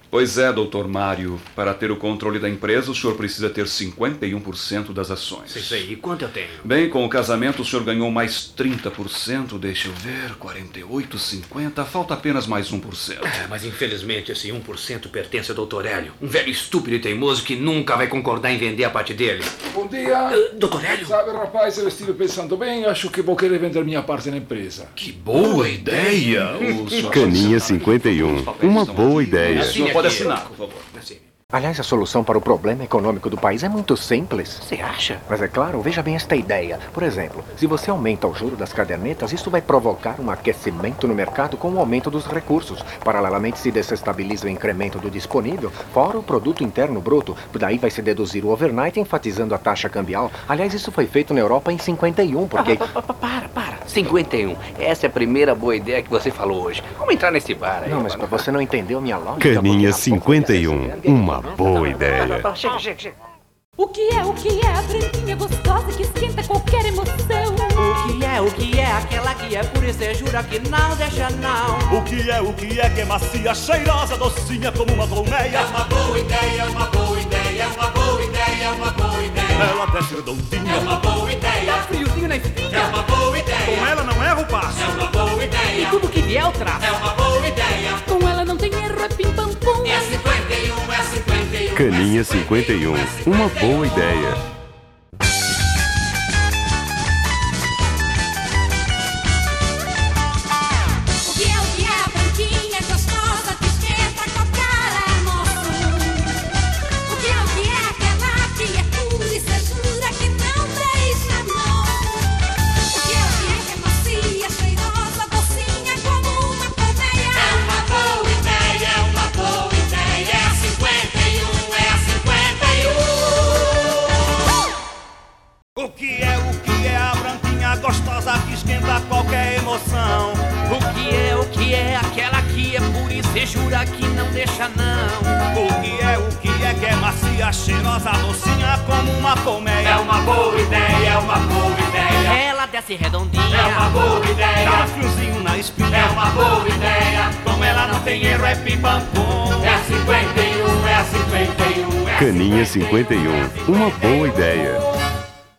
Pois é, doutor Mário. Para ter o controle da empresa, o senhor precisa ter 51% das ações. Sei. E quanto eu tenho? Bem, com o casamento o senhor ganhou mais 30%. Deixa eu ver, 48, 50. Falta apenas mais 1%. Mas infelizmente esse 1% pertence ao Dr. Hélio. Um velho estúpido e teimoso que nunca vai concordar em vender a parte dele. Bom dia. Dr. Hélio? Sabe, rapaz, eu estive pensando bem. Acho que vou querer vender minha parte na empresa. Que boa ideia! Caninha 51. Uma boa ideia. O senhor pode assinar, por favor. Aliás, a solução para o problema econômico do país é muito simples. Você acha? Mas é claro, veja bem esta ideia. Por exemplo, se você aumenta o juro das cadernetas, isso vai provocar um aquecimento no mercado com o aumento dos recursos. Paralelamente, se desestabiliza o incremento do disponível, fora o produto interno bruto. Daí vai se deduzir o overnight, enfatizando a taxa cambial. Aliás, isso foi feito na Europa em 51, porque... Para. 51. Essa é a primeira boa ideia que você falou hoje. Vamos entrar nesse bar aí. Não, mas você não entendeu minha lógica. Caninha 51. Uma boa ideia. Chega. O que é a branquinha gostosa que esquenta qualquer emoção? O que é aquela que é pura e cê jura que não deixa não? O que é macia, cheirosa, docinha como uma colmeia? É uma boa ideia, uma boa ideia, é uma boa ideia, é uma boa ideia. Ela desce redondinha. É uma boa ideia. Dá friozinho na espinha. É uma boa ideia. Com ela não erra o passo. É uma boa ideia. E tudo que vier eu traço. É uma boa ideia. Com ela não tem erro, é pim pam pum. É 51, é 51. Caninha 51. Uma boa ideia. O que é a branquinha gostosa que esquenta qualquer emoção? O que é aquela que é pura e cê jura que não deixa não? O que é macia, cheirosa, docinha como uma colmeia? É uma boa ideia, é uma boa ideia. É 51, é 51. O que é a branquinha gostosa que esquenta qualquer emoção? O que é aquela que é pura e cê jura que não deixa não? O que é macia, cheirosa, docinha como uma colmeia? É uma boa ideia, é uma boa ideia. Ela desce redondinha. É uma boa ideia. Dá friozinho na espinha. É uma boa ideia. Com ela não tem erro, é pim pam pum. É 51, é 51. Caninha 51. Uma boa ideia.